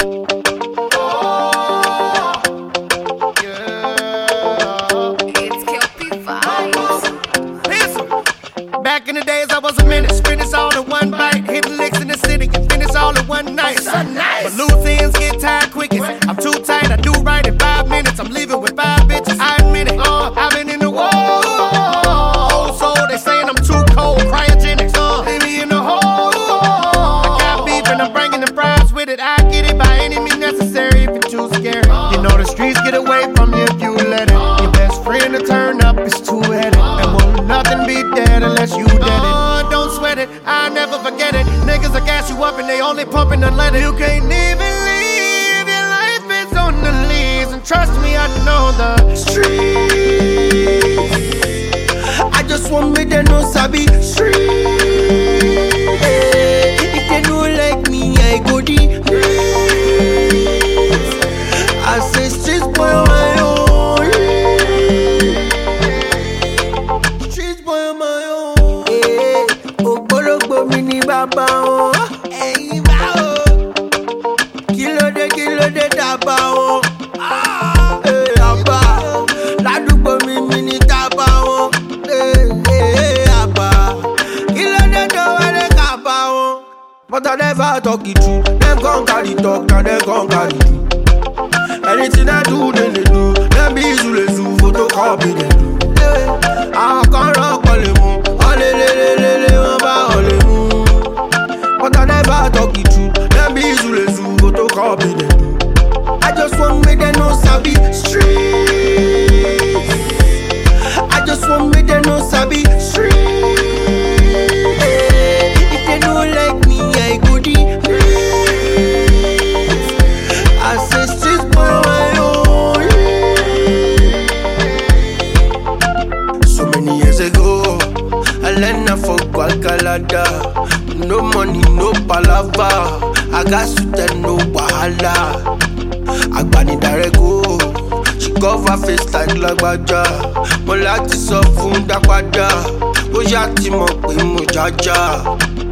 Back in the days, I was a menace. Finish all in one bite. Hitting licks in the city and finish all in one night. So nice. But loose ends get tired quickest. I'm too tight, I do right in 5 minutes. I'm leaving with 5 bitches. I admit it. I've been in the war. Old soul, they saying I'm too cold. Cryogenics, leave me in the hole. I got beef and I'm bringing the fries with it. I get it by any means necessary if it's too scary. You know the streets get away from you if you let it. Your best friend to turn up is two-headed. And won't nothing be dead unless you dead it. Don't sweat it, I'll never forget it. Niggas will gas you up and they only pumping unleaded. You can't even leave, your life is on the leaves. And trust me, I know the streets. I just want me to know sabi street. If they don't like me, I go deep. I say streets boy on my own. Streets boy on my own. Ogbologbo mi ni baba o. Ẹyin bá o. Kí ló dé dàbà o. Àbá. Ládùúgbò mi ni tàbà o. Àbá. Kí ló dé tó wá dé kàbà o. But I never talk it true. Them gon' carry talk and them gon' carry do. Anything I do, then they do. Them be Zulezu, photocopy they do. I can't rock all the moon. But I never talk it true. Them be Zulezu, photocopy they do. I just want me to know sabi street. I just want me to know sabi street. If they don't like me, I go deep. I say streets boy on my own. So many years ago, I learned to fuck Guadalajara. No money, no palava. I got suit and no wahala. Agbani darego, she cover face like lagbaja. Mo láti sọ fún dápadà, ó yá tí mo pè mo jájá.